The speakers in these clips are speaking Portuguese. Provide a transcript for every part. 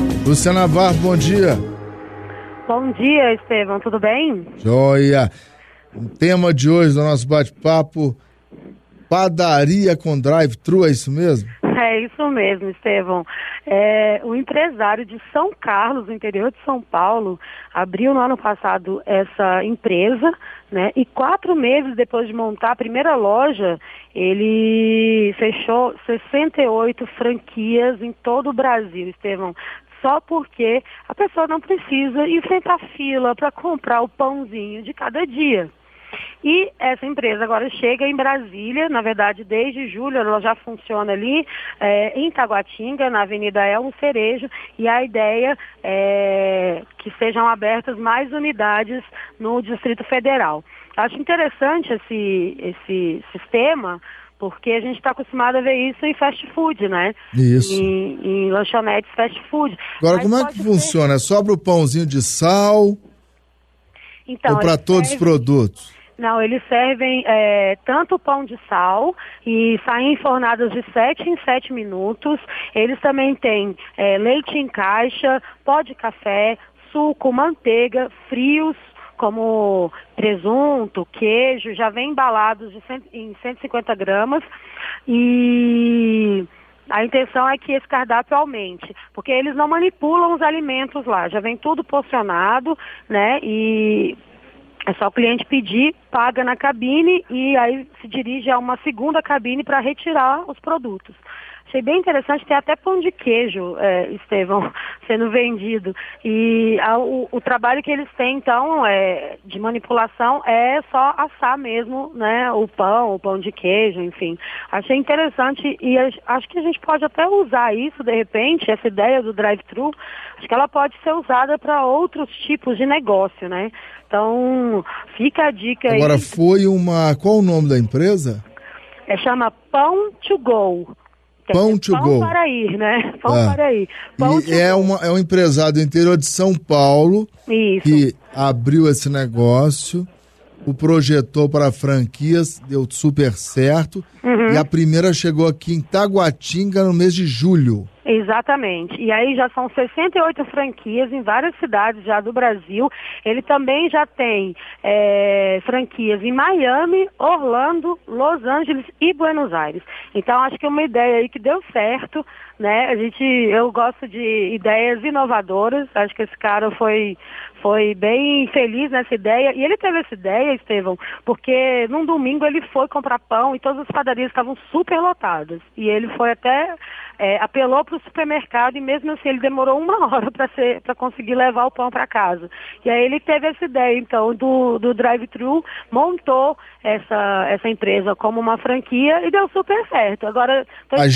Luciana Navarro, bom dia. Bom dia, Estevão, tudo bem? Joia. O tema de hoje do nosso bate-papo, padaria com drive-thru, é isso mesmo? É isso mesmo, Estevão. O empresário de São Carlos, no interior de São Paulo, abriu no ano passado essa empresa, né? E 4 meses depois de montar a primeira loja, ele fechou 68 franquias em todo o Brasil, Estevão. Só porque a pessoa não precisa enfrentar fila para comprar o pãozinho de cada dia. E essa empresa agora chega em Brasília, na verdade desde julho ela já funciona ali em Taguatinga, na Avenida Elmo Cerejo, e a ideia é que sejam abertas mais unidades no Distrito Federal. Acho interessante esse sistema, porque a gente está acostumado a ver isso em fast food, né? Isso. Em lanchonetes fast food. Agora, como é que funciona? É só para o pãozinho de sal ou para todos os produtos? Não, eles servem tanto pão de sal e saem enfornados de 7 em 7 minutos. Eles também têm leite em caixa, pó de café, suco, manteiga, frios, como presunto, queijo, já vem embalados em 150 gramas. E a intenção é que esse cardápio aumente, porque eles não manipulam os alimentos lá, já vem tudo porcionado, né? E é só o cliente pedir, paga na cabine e aí se dirige a uma segunda cabine para retirar os produtos. Achei bem interessante, tem até pão de queijo, Estevão, sendo vendido. E o trabalho que eles têm, então, de manipulação é só assar mesmo, né, o pão de queijo, enfim. Achei interessante e acho que a gente pode até usar isso, de repente, essa ideia do drive-thru, acho que ela pode ser usada para outros tipos de negócio, né? Então, fica a dica aí. Agora, qual o nome da empresa? Chama Pão to Go. Pão to Go. Pão para ir, né? Pão para ir. Pão E é um empresário do interior de São Paulo. Isso. Que abriu esse negócio, o projetou para franquias, deu super certo. E a primeira chegou aqui em Taguatinga no mês de julho. Exatamente. E aí já são 68 franquias em várias cidades já do Brasil. Ele também já tem franquias em Miami, Orlando, Los Angeles e Buenos Aires. Então acho que é uma ideia aí que deu certo, né? Eu gosto de ideias inovadoras. Acho que esse cara foi bem feliz nessa ideia. E ele teve essa ideia, Estevão, porque num domingo ele foi comprar pão e todas as padarias estavam super lotadas. E ele foi até apelou para o supermercado e mesmo assim ele demorou 1 hora para conseguir levar o pão para casa. E aí ele teve essa ideia, então, do drive-thru, montou essa empresa como uma franquia e deu super certo. Agora, a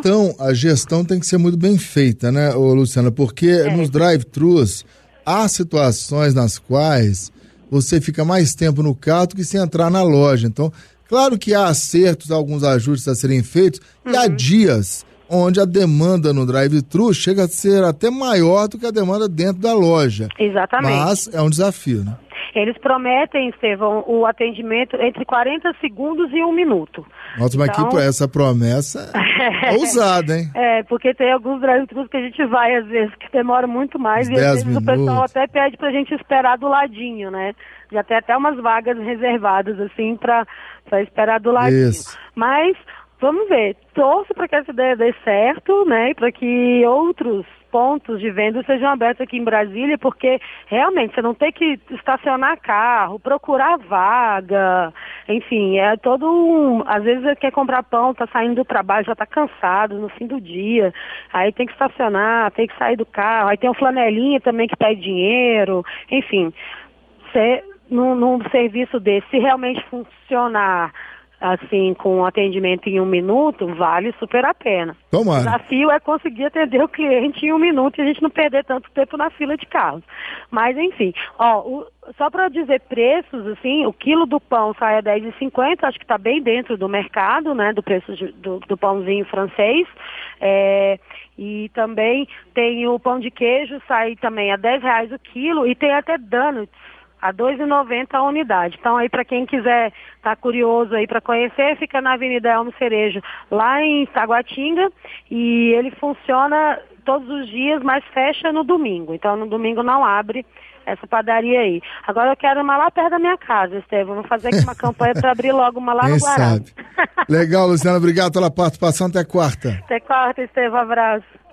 gestão tem que ser muito bem feita, né, Luciana? Porque nos drive-thrus há situações nas quais você fica mais tempo no carro do que se entrar na loja. Então, claro que há acertos, alguns ajustes a serem feitos, e há dias onde a demanda no drive-thru chega a ser até maior do que a demanda dentro da loja. Exatamente. Mas é um desafio, né? Eles prometem, Estevão, o atendimento entre 40 segundos e 1 minuto. Nossa, mas aqui essa promessa é ousada, hein? Porque tem alguns drive-thrus que a gente vai, às vezes, que demora muito mais. E às vezes minutos. O pessoal até pede pra gente esperar do ladinho, né? Já tem até umas vagas reservadas, assim, pra esperar do ladinho. Isso. Mas vamos ver, torço para que essa ideia dê certo, né, e para que outros pontos de venda sejam abertos aqui em Brasília, porque realmente você não tem que estacionar carro, procurar vaga, enfim, às vezes você quer comprar pão, tá saindo do trabalho, já tá cansado no fim do dia, aí tem que estacionar, tem que sair do carro, aí tem o flanelinha também que pede dinheiro, enfim, num serviço desse, se realmente funcionar assim, com atendimento em 1 minuto, vale super a pena. Tomara. O desafio é conseguir atender o cliente em 1 minuto e a gente não perder tanto tempo na fila de carros. Mas, enfim, só para dizer preços, assim, o quilo do pão sai a R$10,50, acho que está bem dentro do mercado, né, do preço do pãozinho francês. E também tem o pão de queijo, sai também a R$10 o quilo, e tem até donuts a R$2,90 a unidade. Então, aí, para quem quiser estar curioso aí para conhecer, fica na Avenida Elmo Cerejo, lá em Taguatinga, e ele funciona todos os dias, mas fecha no domingo. Então, no domingo não abre essa padaria aí. Agora eu quero uma lá perto da minha casa, Estevão. Vou fazer aqui uma campanha para abrir logo uma lá no Guará. Legal, Luciana. Obrigado pela participação. Até quarta. Até quarta, Estevão. Abraço.